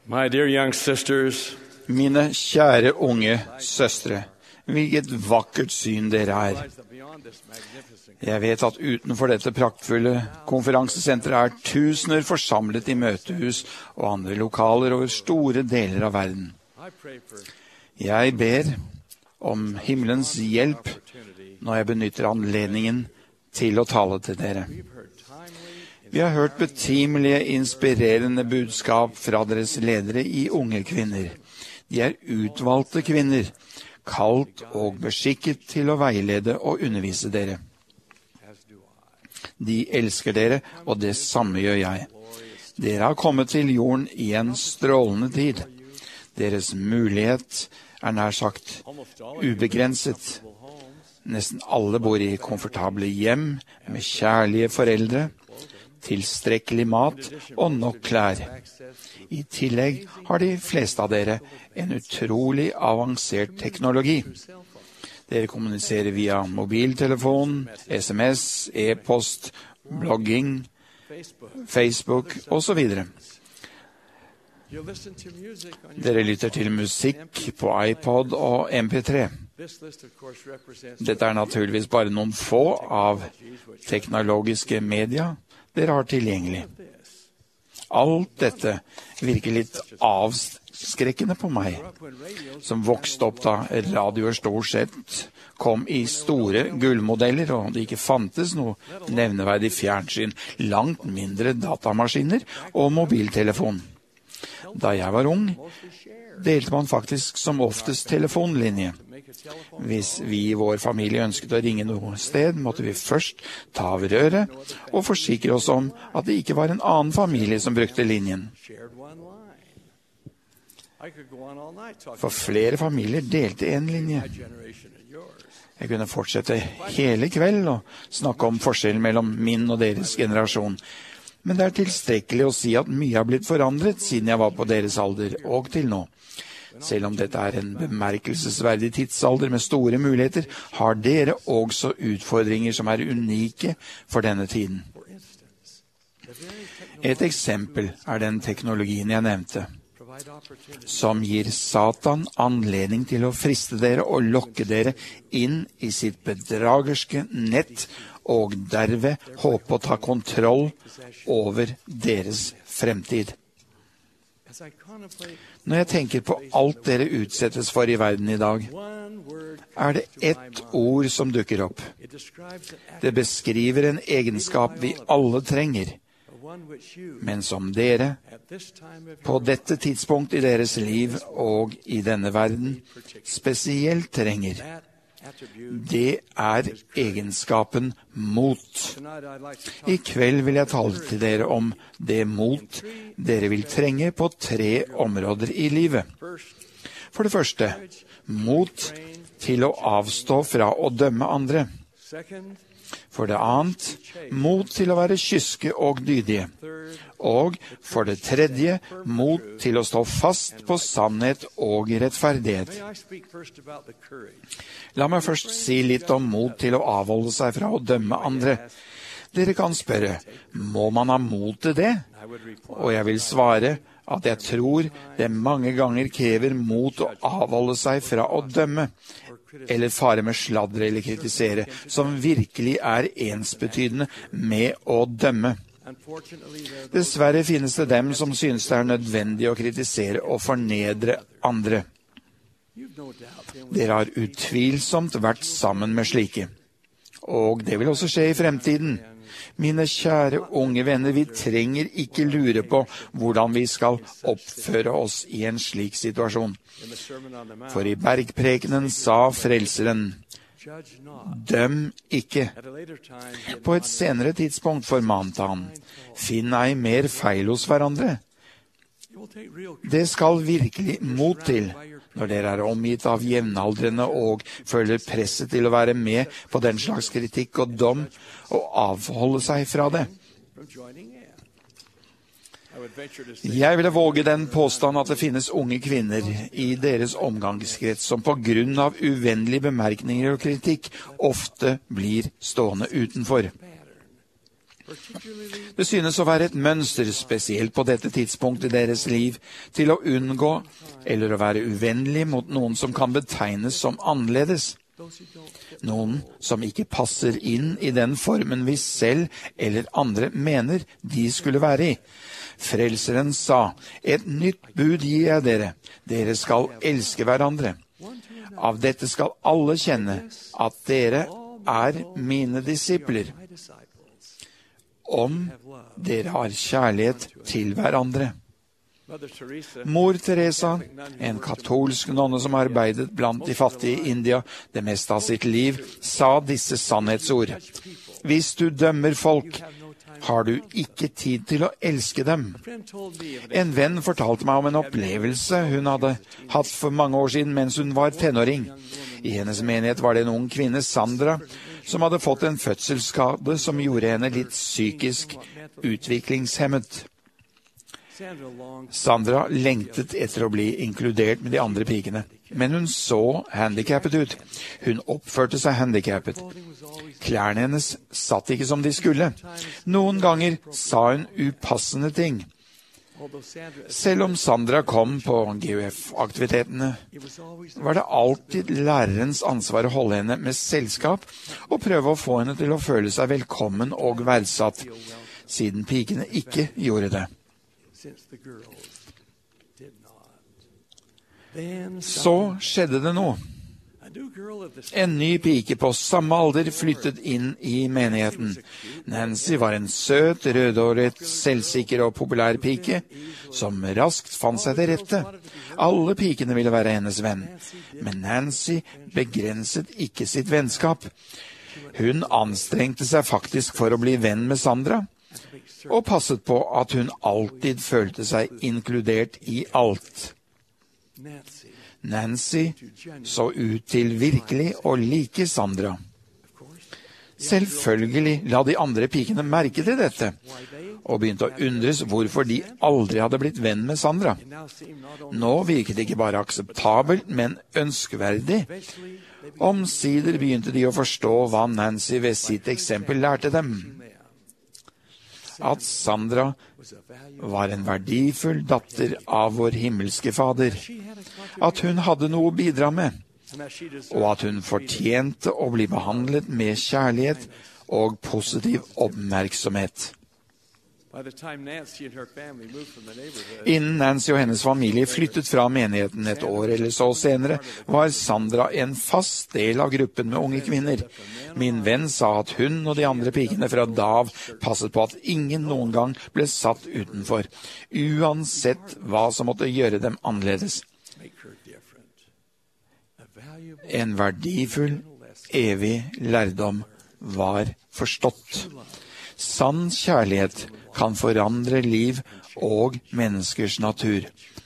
My dear young sisters, Mine kjære unge søstre, hvilket vakkert syn dere er. Jeg vet at utenfor dette praktfulle konferansesenteret er tusener forsamlet i møtehus og andre lokaler over store deler av verden. Jeg ber om himmelens hjelp når jeg benytter anledningen til å tale til dere. Vi har hørt betimelige, inspirerende budskap fra deres ledere i unge kvinner. De er utvalgte kvinner, kalt og beskikket til å veilede og undervise dere. De elsker dere, og det samme gjør jeg. Dere har kommet til jorden i en strålende tid. Deres mulighet er nær sagt ubegrenset. Nesten alle bor i komfortable hjem med kjærlige foreldre, tilstrekkelig mat og nok klær. I tillegg har de fleste av dere en utrolig avansert teknologi. Dere kommuniserer via mobiltelefon, SMS, e-post, blogging, Facebook og så videre. Dere lytter til musikk på iPod og MP3. Dette er naturligvis bare noen få av teknologiske media dere har tilgjengelig. Alt dette virker litt avskrekkende på meg, som vokste opp da radioer stort sett kom i store gullmodeller, og det ikke fantes noe nevneverdig fjernsyn, langt mindre datamaskiner og mobiltelefon. Da jeg var ung, delte man faktisk som oftest telefonlinje. Hvis vi i vår familie ønsket å ringe noe sted, måtte vi først ta av røret og forsikre oss om at det ikke var en annen familie som brukte linjen. For flere familier delte en linje. Jeg kunne fortsette hele kveld og snakke om forskjellen mellom min og deres generasjon. Men det er tilstrekkelig å si at mye har blitt forandret siden jeg var på deres alder og til nå. Selv om dette er en bemerkelsesverdig tidsalder med store muligheter, har dere også utfordringer som er unike for denne tiden. Et eksempel er den teknologien jeg nevnte, som gir Satan anledning til å friste dere og lokke dere inn i sitt bedragerske nett og derved håpe å ta kontroll over deres fremtid. Når jeg tenker på alt dere utsettes for i verden i dag, er det ett ord som dukker opp. Det beskriver en egenskap vi alle trenger, men som dere, på dette tidspunkt i deres liv og i denne verden, spesielt trenger. Det er egenskapen mot. I kveld vil jeg tale til dere om det mot dere vil trenge på 3 områder i livet. For det første, mot til å avstå fra å dømme andre. For det annet, mot til å være kyske og dydige. Og for det tredje, mot til å stå fast på sannhet og rettferdighet. La meg først si litt om mot til å avholde seg fra å dømme andre. Dere kan spørre, må man ha mot til det? Og jeg vil svare at jeg tror det mange ganger krever mot å avholde seg fra å dømme, eller fare med sladder eller kritisere, som virkelig er ensbetydende med å dømme. Dessverre finnes det dem som synes det er nødvendig å kritisere og fornedre andre. Dere har utvilsomt vært sammen med slike. Og det vil også skje i fremtiden. Mine kjære unge venner, vi trenger ikke lure på hvordan vi skal oppføre oss i en slik situasjon. For i bergprekenen sa Frelseren, døm ikke. På et senere tidspunkt formante han, finn ei mer feil hos hverandre. Det skal virkelig mot til når dere er omgitt av jevnaldrende og føler presset til å være med på den slags kritikk og dom og avholde seg fra det. Jeg ville våge den påstand at det finnes unge kvinner i deres omgangskrets som på grunn av uvennlige bemerkninger og kritikk ofte blir stående utenfor. Det synes å være et mønster, spesielt på dette tidspunktet i deres liv, til å unngå eller å være uvennlig mot noen som kan betegnes som annerledes. Noen som ikke passer inn i den formen vi selv eller andre mener de skulle være i. Frelseren sa, «Et nytt bud gir jeg dere. Dere skal elske hverandre. Av dette skal alle kjenne at dere er mine disipler, om dere har kjærlighet til hverandre.» Mor Teresa, en katolsk nonne som arbeidet blant de fattige i India det meste av sitt liv, sa disse sannhetsord. «Hvis du dømmer folk, har du ikke tid til å elske dem.» En venn fortalte meg om en opplevelse hun hadde hatt for mange år siden mens hun var tenåring. I hennes menighet var det en ung kvinne, Sandra, som hadde fått en fødselsskade som gjorde henne litt psykisk utviklingshemmet. Sandra lengtet etter å bli inkludert med de andre pikene, men hun så handikappet ut. Hun oppførte seg handikappet. Klærne hennes satt ikke som de skulle. Noen ganger sa hun upassende ting. Selv om Sandra kom på GUF-aktivitetene, var det alltid lærerens ansvar å holde henne med selskap og prøve å få henne til å føle seg velkommen og verdsatt, siden pikene ikke gjorde det. Så skjedde det noe. En ny pike på samme alder flyttet inn i menigheten. Nancy var en søt, rødhåret, selvsikker og populær pike, som raskt fant seg til rette. Alle pikene ville være hennes venn, men Nancy begrenset ikke sitt vennskap. Hun anstrengte seg faktisk for å bli venn med Sandra, og passet på at hun alltid følte seg inkludert i alt. Nancy så ut til virkelig å like Sandra. Selvfølgelig la de andre pikene merke til dette, og begynte å undres hvorfor de aldri hadde blitt venn med Sandra. Nå virket det ikke bare akseptabelt, men ønskverdig. Omsider begynte de å forstå hva Nancy ved sitt eksempel lærte dem. At Sandra var en verdifull datter av vår himmelske Fader, at hun hadde noe å bidra med, og at hun fortjente å bli behandlet med kjærlighet og positiv oppmerksomhet. Innen Nancy og hennes familie flyttet fra menigheten et år eller så senere, var Sandra en fast del av gruppen med unge kvinner. Min venn sa at hun og de andre pikene fra da av passet på at ingen noen gang ble satt utenfor, uansett hva som måtte gjøre dem annerledes. En verdifull, evig lærdom var forstått. Sann kjærlighet kan forandre liv og menneskers natur.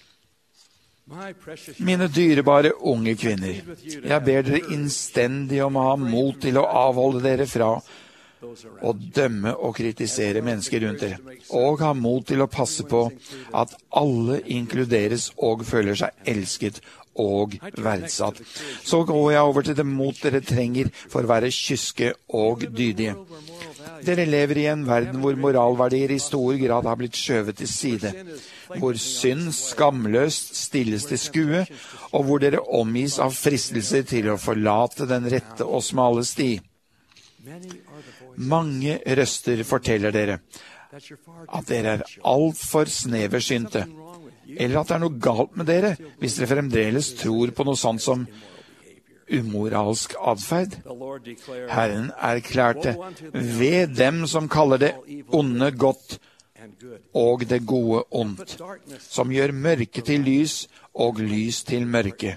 Mine dyrebare unge kvinner, jeg ber dere innstendig om å ha mot til å avholde dere fra å dømme og kritisere mennesker rundt dere, og ha mot til å passe på at alle inkluderes og føler seg elsket og verdsatt. Så går jeg over til det mot dere trenger for å være kyske og dydige. Dere lever i en verden hvor moralverdier i stor grad har blitt skjøvet til side, hvor synd skamløst stilles til skue, og hvor dere omgis av fristelser til å forlate den rette og smale sti. Mange røster forteller dere at dere er alt for sneversynte, eller at det er noe galt med dere hvis dere fremdeles tror på noe sånt som umoralsk adferd. Herren erklærte, ved dem som kaller det onde godt og det gode ondt, som gjør mørke til lys og lys til mørke.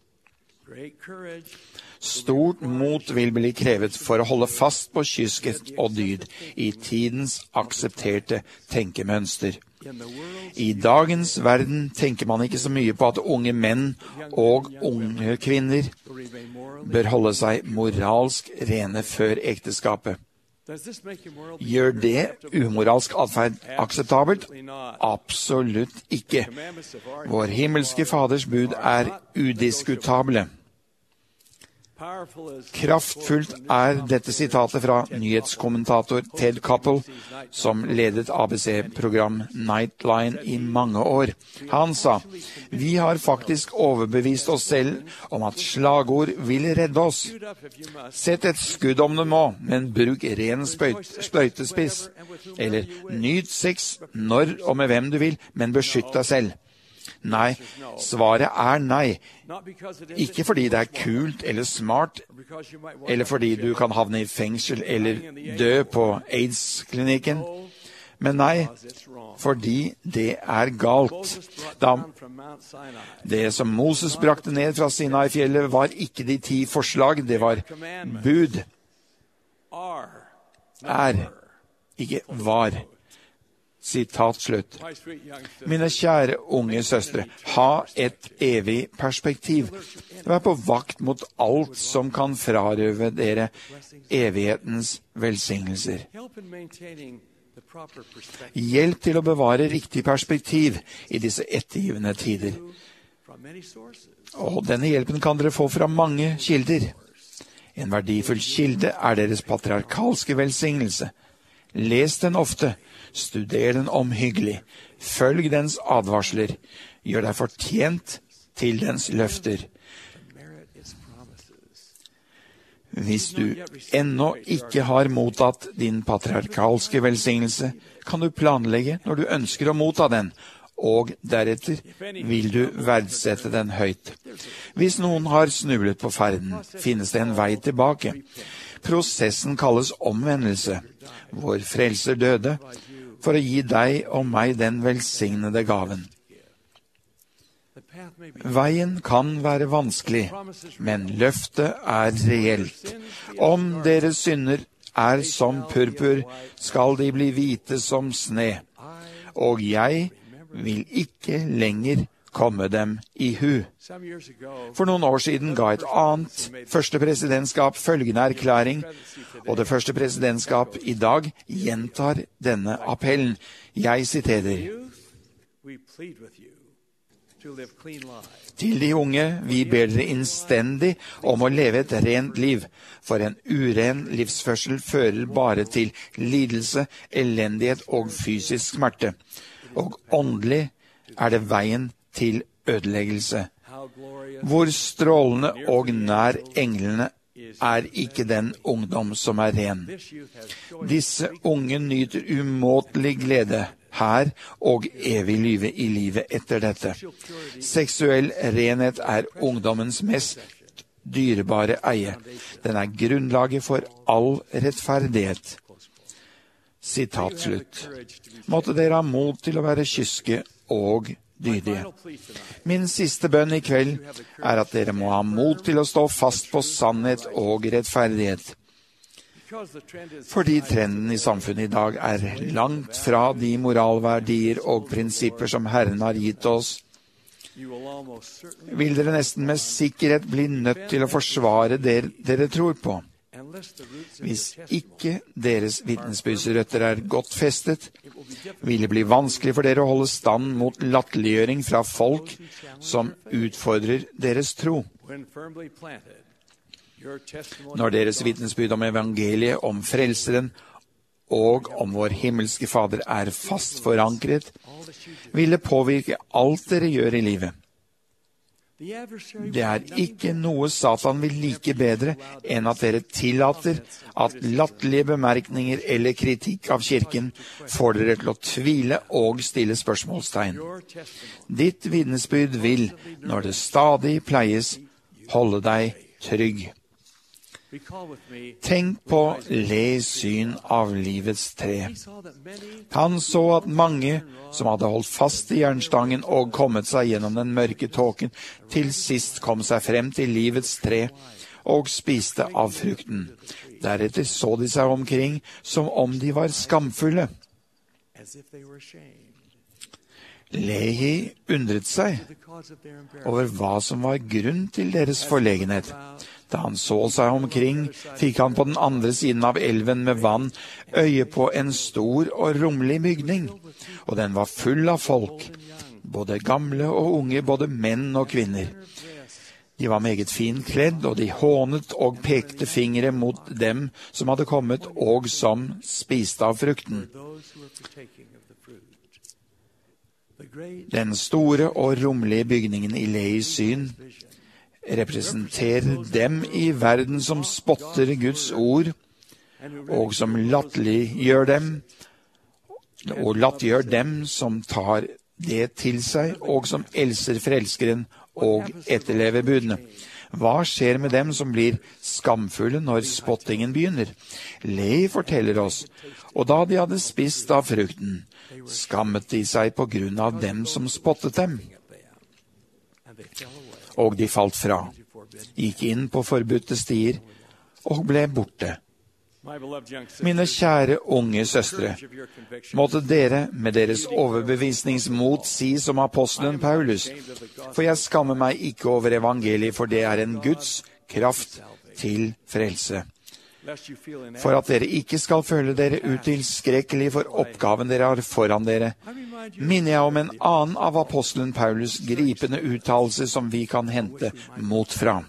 Stort mot vil bli krevet for å holde fast på kyskhet og dyd i tidens aksepterte tenkemønster. I dagens verden tenker man ikke så mye på at unge menn og unge kvinner bør holde seg moralsk rene før ekteskapet. Gjør det umoralsk atferd akseptabelt? Absolutt ikke. Vår himmelske Faders bud er udiskutable. Kraftfullt dette sitatet fra nyhetskommentator Ted Koppel, som ledet ABC-program Nightline i mange år. Han sa, «Vi har faktisk overbevist oss selv om at slagord vil redde oss. Sett et skudd om det må, men bruk ren sprøytespiss. Eller nyt sex når og med hvem du vil, men beskytt deg selv.» Nei, svaret nei. Ikke fordi det kult eller smart, eller fordi du kan havne i fengsel eller dø på AIDS-klinikken. Men nei, fordi det galt. Det som Moses brakte ned fra Sinai-fjellet var ikke de 10 forslag, det var bud. Ikke var. Sitat slutt. Mine kjære unge søstre, ha et evig perspektiv. Vær på vakt mot alt som kan frarøve dere evighetens velsignelser. Hjelp til å bevare riktig perspektiv i disse ettergivende tider. Og denne hjelpen kan dere få fra mange kilder. En verdifull kilde deres patriarkalske velsignelse. Les den ofte, studer den omhyggelig, følg dens advarsler, gjør deg fortjent til dens løfter. Hvis du ennå ikke har mottatt din patriarkalske velsignelse, kan du planlegge når du ønsker å motta den, og deretter vil du verdsette den høyt. Hvis noen har snublet på ferden, finnes det en vei tilbake. Prosessen kalles omvendelse. Vår frelser døde for å gi deg og meg den velsignede gaven. Veien kan være vanskelig, men løftet reelt. Om deres synder som purpur, skal de bli hvite som sne. Og jeg vil ikke lenger komme dem i hu. For noen år siden ga et annet første presidentskap følgende erklæring, og det første presidentskap i dag gjentar denne appellen. Jeg siterer: Til de unge, vi ber dere innstendig om å leve et rent liv, for en uren livsførsel fører bare til lidelse, elendighet og fysisk smerte. Og åndelig det veien til ødeleggelse. Hvor strålende og nær englene ikke den ungdom som ren. Disse unge nyter umåtelig glede her og evig lyve i livet etter dette. Seksuell renhet ungdommens mest dyrebare eie. Den grunnlaget for all rettferdighet. Sitat slutt. Måtte dere ha mot til å være kyske og dydige. Min siste bønn i kveld at dere må ha mot til å stå fast på sannhet og rettferdighet. Fordi trenden i samfunnet i dag langt fra de moralverdier og prinsipper som Herren har gitt oss, vil dere nesten med sikkerhet bli nødt til å forsvare det dere tror på. Hvis ikke deres vitnesbyrdsrøtter godt festet, vil det bli vanskelig for dere å holde stand mot latterliggjøring fra folk som utfordrer deres tro. Når deres vitnesbyrd om evangeliet, om frelseren og om vår himmelske Fader fast forankret, vil det påvirke alt dere gjør i livet. Det ikke noe Satan vil like bedre enn at dere tillater at latterlige bemerkninger eller kritikk av kirken får dere til å tvile og stille spørsmålstegn. Ditt vitnesbyrd vil, når det stadig pleies, holde deg trygg. Tenk på Les syn av livets tre. Han så at mange som hadde holdt fast i jernstangen og kommet seg gjennom den mørke tåken, til sist kom seg frem til livets tre og spiste av frukten. Deretter så de seg omkring som om de var skamfulle. Lehi undret seg over hva som var grunn til deres forlegenhet. Da han så seg omkring, fikk han på den andre siden av elven med vann øye på en stor og rommelig bygning, og den var full av folk, både gamle og unge, både menn og kvinner. De var meget fint kledd, og de hånet og pekte fingre mot dem som hadde kommet og som spiste av frukten. Den store og rommelige bygningen i Leis syn representerer dem i verden som spotter Guds ord, og som latterliggjør dem som tar det til seg, og som elsker frelskeren og etterlever budene. Hva skjer med dem som blir skamfulle når spottingen begynner? Lei forteller oss, og da de hadde spist av frukten, skammet de seg på grunn av dem som spottet dem. Og de falt fra, gikk inn på forbudte stier og ble borte. Mine kjære unge søstre, måtte dere med deres overbevisningsmot si som apostelen Paulus, for jeg skammer meg ikke over evangeliet, for det er en Guds kraft til frelse. For at dere ikke skal føle dere utilskrekkelig for oppgaven dere har foran dere, minner jeg om en annen av apostelen Paulus' gripende uttalelse som vi kan hente mot fra.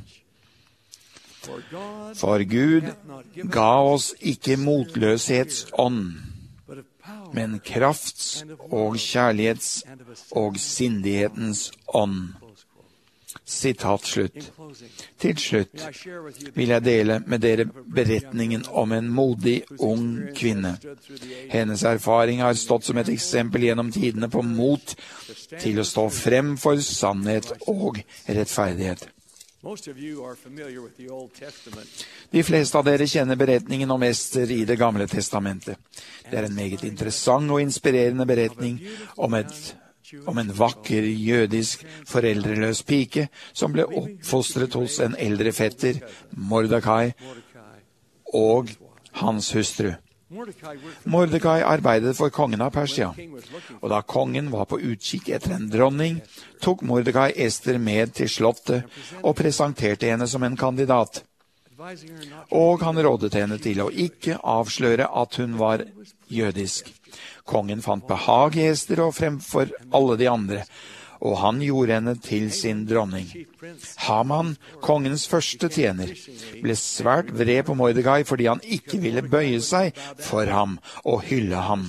For Gud ga oss ikke motløshetsånd, men krafts og kjærlighets og sindighetens ånd. Sitat slutt. Til slutt vil jeg dele med dere beretningen om en modig ung kvinne. Hennes erfaring har stått som et eksempel gjennom tidene på mot til å stå frem for sannhet og rettferdighet. De fleste av dere kjenner beretningen om Ester i Det gamle testamentet. Det er en meget interessant og inspirerende beretning om en vakker jødisk foreldreløs pike som ble oppfostret hos en eldre fetter, Mordekai, og hans hustru. Mordekai arbeidet for kongen av Persia, og da kongen var på utkikk etter en dronning, tok Mordekai Ester med til slottet og presenterte henne som en kandidat. Og han rådet henne til å ikke avsløre at hun var jødisk. Kongen fant behag i Ester og fremfor alle de andre, og han gjorde henne til sin dronning. Haman, kongens første tjener, ble svært vred på Mordekai fordi han ikke ville bøye seg for ham og hylle ham.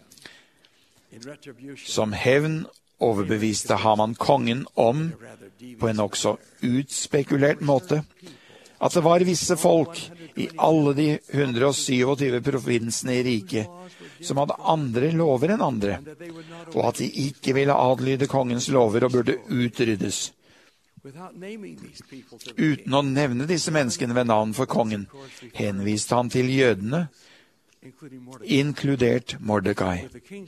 Som hevn overbeviste Haman kongen om, på en også utspekulert måte, at det var visse folk i alle de 127 provinsene i riket som hadde andre lover enn andre, og at de ikke ville adlyde kongens lover og burde utryddes. Uten å nevne disse menneskene ved navn for kongen, henviste han til jødene, inkludert Mordekai.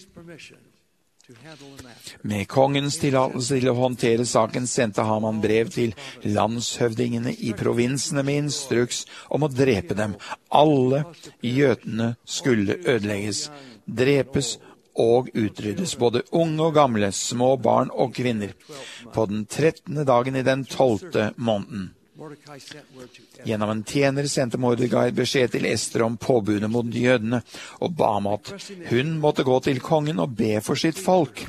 Med kongens tillatelse til å håndtere saken sendte Haman brev til landshøvdingene i provinsene med instruks om å drepe dem. Alle jødene skulle ødelegges, drepes og utryddes, både unge og gamle, små barn og kvinner, på den 13. dagen i den 12. måneden. Gjennom en tjener sendte Mordekai beskjed til Ester om påbudet mot jødene, og ba om at hun måtte gå til kongen og be for sitt folk.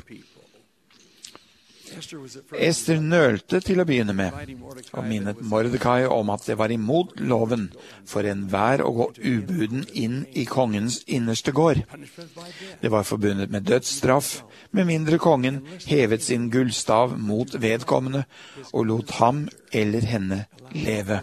Ester nølte til å begynne med, og minnet Mordekai om at det var imot loven for enhver å gå ubuden inn i kongens innerste gård. Det var forbundet med dødsstraff, med mindre kongen hevet sin gullstav mot vedkommende og lot ham eller henne leve.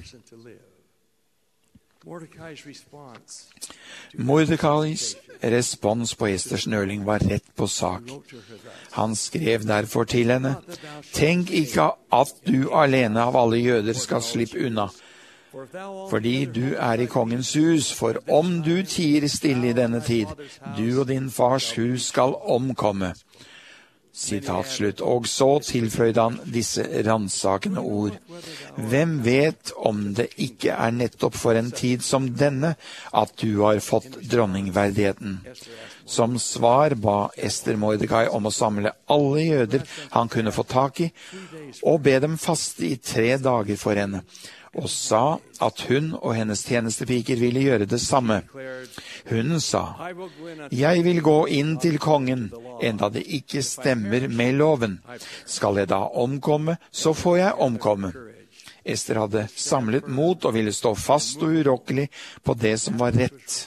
Mordekais respons på Esters nøling var rett på sak. Han skrev derfor til henne, «Tenk ikke at du alene av alle jøder skal slippe unna, fordi du er i kongens hus, for om du tier stille i denne tid, du og din fars hus skal omkomme.» Sitat slutt. Og så tilføyde han disse ransakende ord. Hvem vet om det ikke er nettopp for en tid som denne at du har fått dronningverdigheten? Som svar ba Ester Mordekai om å samle alle jøder han kunne få tak i, og be dem faste i 3 dager for henne, og sa at hun og hennes tjenestepiker ville gjøre det samme. Hun sa, «Jeg vil gå inn til kongen, enda det ikke stemmer med loven. Skal jeg da omkomme, så får jeg omkomme. Ester hadde samlet mot og ville stå fast og urokkelig på det som var rett.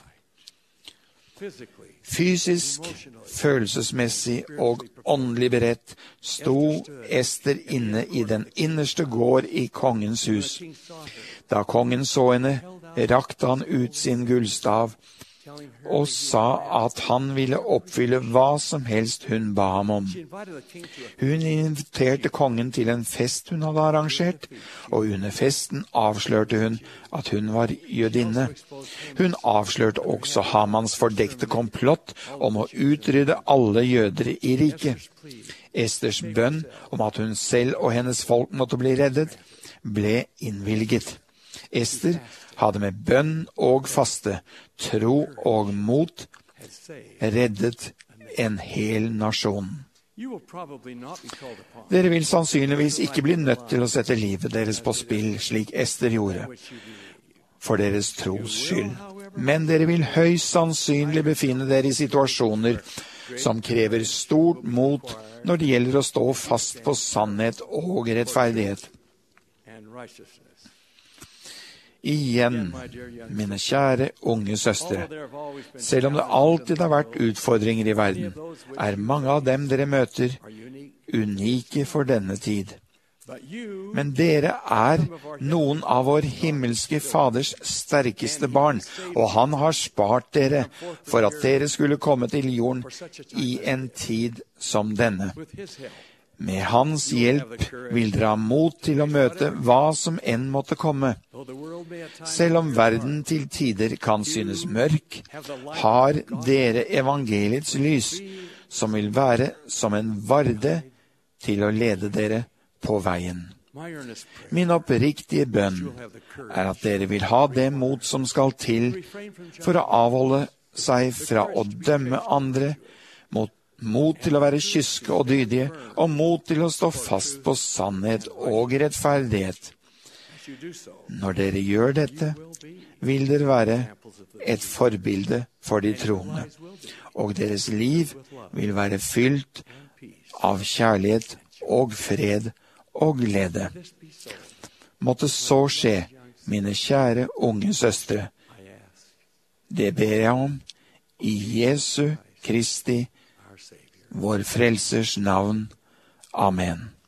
Fysisk, følelsesmessig og åndelig beredt sto Ester inne i den innerste gård i kongens hus. Da kongen så henne, rakte han ut sin gullstav og sa at han ville oppfylle hva som helst hun ba ham om. Hun inviterte kongen til en fest hun hadde arrangert, og under festen avslørte hun at hun var jødinne. Hun avslørte også Hamans fordekte komplott om å utrydde alle jøder i riket. Esters bønn om at hun selv og hennes folk måtte bli reddet, ble innvilget. Ester hadde med bønn og faste, tro og mot reddet en hel nasjon. Dere vil sannsynligvis ikke bli nødt til å sette livet deres på spill, slik Ester gjorde, for deres tros skyld. Men dere vil høyst sannsynlig befinne dere i situasjoner som krever stort mot når det gjelder å stå fast på sannhet og rettferdighet. Igjen, mine kjære unge søstre, selv om det alltid har vært utfordringer i verden, er mange av dem dere møter unike for denne tid. Men dere er noen av vår himmelske Faders sterkeste barn, og han har spart dere for at dere skulle komme til jorden i en tid som denne. Med hans hjelp vil dere ha mot til å møte hva som enn måtte komme. Selv om verden til tider kan synes mørk, har dere evangeliets lys, som vil være som en varde til å lede dere på veien. Min oppriktige bønn er at dere vil ha det mot som skal til for å avholde seg fra å dømme andre, mot til å være kyske og dydige, og mot til å stå fast på sannhet og rettferdighet. Når dere gjør dette, vil dere være et forbilde for de troende, og deres liv vil være fylt av kjærlighet og fred og glede. Måtte så skje, mine kjære unge søstre. Det ber jeg om i Jesu Kristi, vår Frelsers navn. Amen.